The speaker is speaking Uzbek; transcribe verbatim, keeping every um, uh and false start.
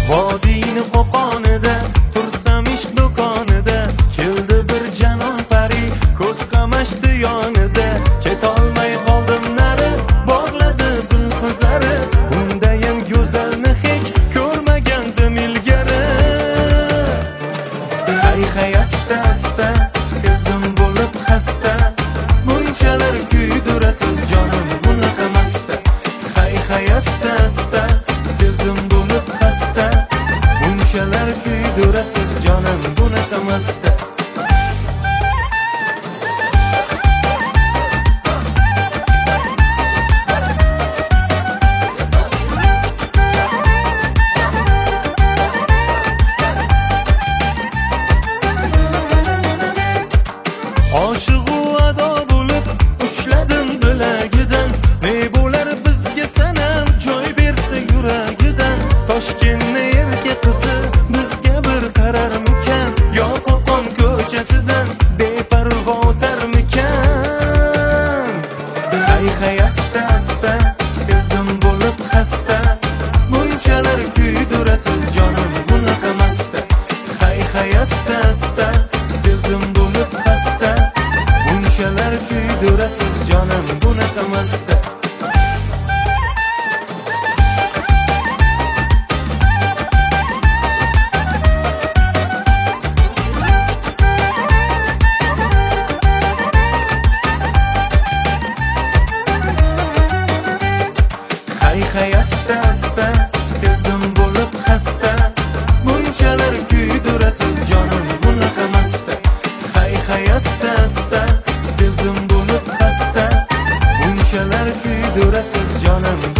vodiyni qo'qonida tursam ishq do'konida, keldi bir janon pari ko'z qamashdi yonida. Ketolmay qoldim nari, bog'ladi zulfi zari, bundayam go'zalni hech ko'rmagandim ilgari. Hay hay asta asta sevdim bo'lib xasta, bunchalar kuydirasiz jonim bunaqa masta. Hay hay asta asta sevdim bo'lib xasta, bunchalar kuydirasiz jonim bunaqa masta. Oshiq-u ado bo'lib ushladim bilagidan, ne bo'lar bizga sanam joy bersa yuragidan. Toshkentni erka qizi bizga bir qararmikan, yo Qo'qon ko'chasidan beparvo o'tarmikan. Hay hay asta asta sevdim bo'lib xasta, bunchalar kuydirasiz jonim bunaqa masta. Hay hay asta asta sevdim bo'lib xasta, bunchalar kuydirasiz jonim bunaqa masta. Hay hay asta asta sevdim bo'lib xasta, bunchalar kuydirasiz jonim bunaqa masta. Hay hay asta asta sevdim bo'lib xasta, bunchalar kuydirasiz jonim